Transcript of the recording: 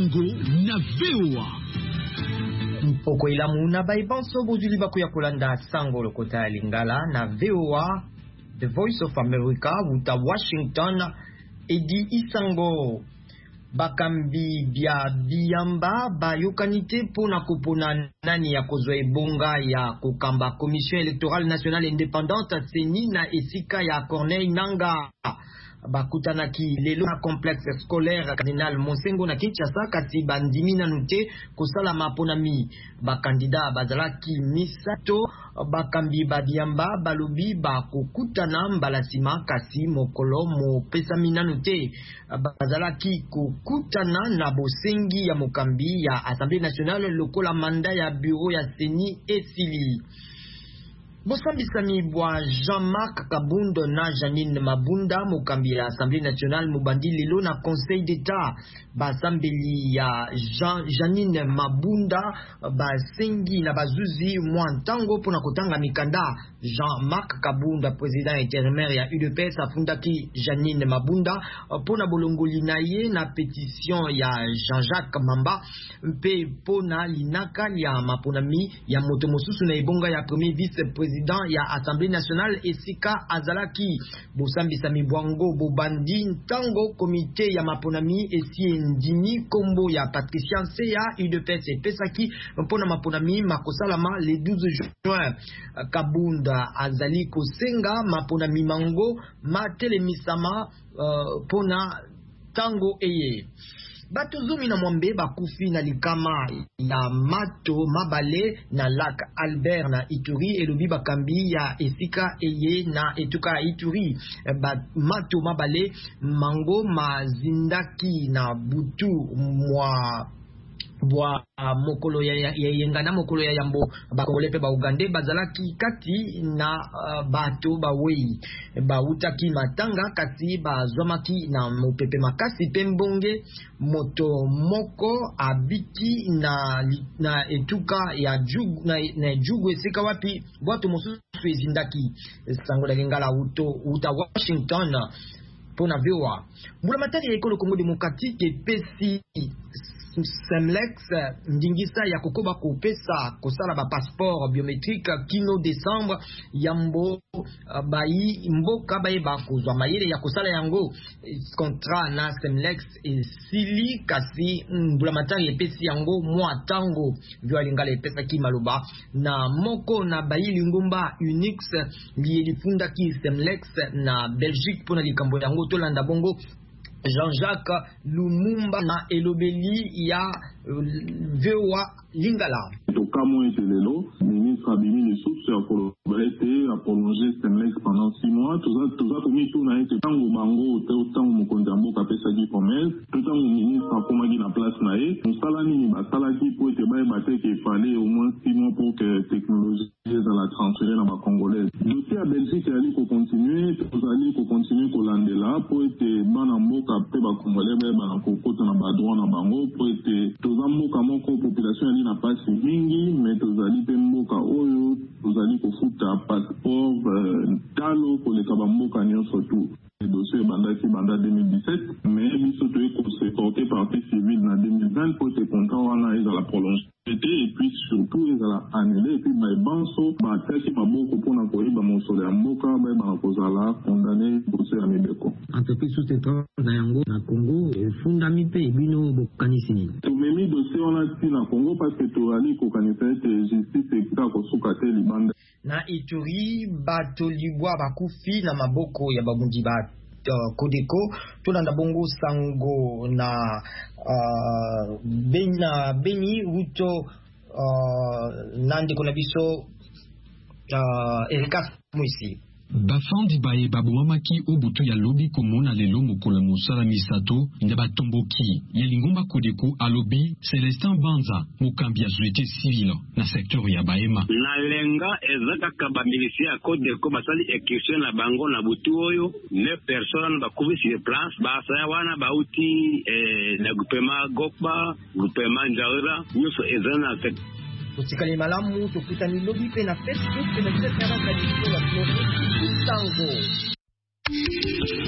Sango na VOA. Mpoko ilamu na baibanso bozuli bakuya kolanda Sango lokota lingala na VOA, The Voice of America, wuta Washington, Edi Isango. Bakambi bia biamba ba yokanite pona kupona nani ya kozwa ebonga ya kukamba Commission électorale nationale indépendante CENI na esika ya Corneille Nangaa. Bakutanaki lelo na complexe scolaire Cardinal Monsengo na Kinshasa kasi bandimi nanu te kosala maponami. Bakandida bazalaki misato bakambi badiamba balobi bakokutana mbalasima kasi mokolo mopesami nanu te. Bazalaki kokutana na bosengi ya mokambi ya Assemblée nationale lokola manda ya bureau ya CENI esili. Bosambisami bwa Jean-Marc Kabundo na Janine Mabunda mokambi ya Assemblée nationale mubandi lelo na Conseil d'État. Basambeli ya Janine Mabunda basengi na bazuzi mwantango pona kotanga mikanda. Jean-Marc Kabunda, président intérimaire ya UDPS, afundaki Janine Mabunda pona bolongoli na ye na pétition ya Jean-Jacques Mamba mpe pona linaka ya maponami ya moto mosusu na ebonga ya premier vice-président ya Assemblée nationale esika azalaki. Bosambisa mibwango bobandi ntango komite ya maponami esi ndini kombo ya Patricia Nseya UDPS epesaki mpona maponami makosalama le 12 juin. Kabunda azali kosenga maponami mango matelemisama pona tango eye. Bato zumi na mwambe bakufi na likama ya mato mabale na lac Albert na Ituri elobi bakambi ya esika eye na etuka Ituri. Mato mabale mango mazindaki na butu mwa bwa mokolo ya yengana mokolo ya yambo bakongolepe ba Uganda bazalaki kati na bato bawei bautaki matanga kasi bazwamaki na mopepe makasi pembonge moto moko abiki na etuka ya jugu na jugu esika wapi bwato mosusu ezindaki. Sango la lingala uta Washington pona VOA. Mbula matari ya ekolo Kongo Demokratike pesi Semlex ndingisa ya kokoba kopesa kosala ba passeport biométrique kino décembre yambo bayi mboka baye bakozwa mayele ya kosala yango contrat na Semlex esili kasi mbulamatari epesi yango mwa tango vyo lingala epesa ki maloba na moko na bayi lingumba Unix lielifunda ki Semlex na Belgique pona likambo yango tolanda bongo Jean-Jacques Lumumba na elobeli ya VOA Lingala. Tokamo etelelo, ministre abimi les sources à collaborer à prolonger Semlex pendant 6 mois. Tout ça commis tout na été tango bango tango mokonzambo kapesa di promesse. Tout tango ministre a komaki na place na ye. Musalani ni basalaki pour te baye bate qu'il fallait au moins 6 mois pour que technologie dans la transférer dans ma congolaise. Dossier à Belgique ali ko continuer, tozali ko continuer ko landela pour être bana mboka pe ba congolais ba na kokota na ba droit na bango pour être tozamboka moko population ali na pasi mingi mais tozali pe mboka oyo tozali kofuta passeport talo ko le kabamboka nyonso tout. Le dossier bandaki banda 2017 mais biso to eko se porté partie civile na 2020 pour te contrat wana ezala prolonger et puis surtout ezala annulé et puis banso bataki maboko pona koyiba mosolo ya mboka ba kozala condamné dossier ya mibeko. Entreprise sous-traitante na yango na Congo fundami pe bino bokanisi nini? Tumemi dossier wana ti na Congo parce que tozali kokanisa ete justice ekita kosuka te libanda. Na Ituri bato libwa bakufi na maboko ya babungi ba Kodeko tolanda bongo sango na Beni Ruto nande kona biso Erika Mwisi. Bafandi baye babomamaki obutu ya lobi komona lelo mokolo mosala misato ndaba tomboki ya lingomba Kodeko alobi Celestin Banza mokambi ya société civile na secteur ya Bahema na lenga ezaka kabamilisi ya Kodeko basali exécution na bango na butu oyo 9 personnes bakuvi sur place basaya wana bauti na groupement Gokba groupement Njaura nyuso ezana Usikali malamu tukutani lobi pe na Facebook pe na sasa na tradition ya Sango.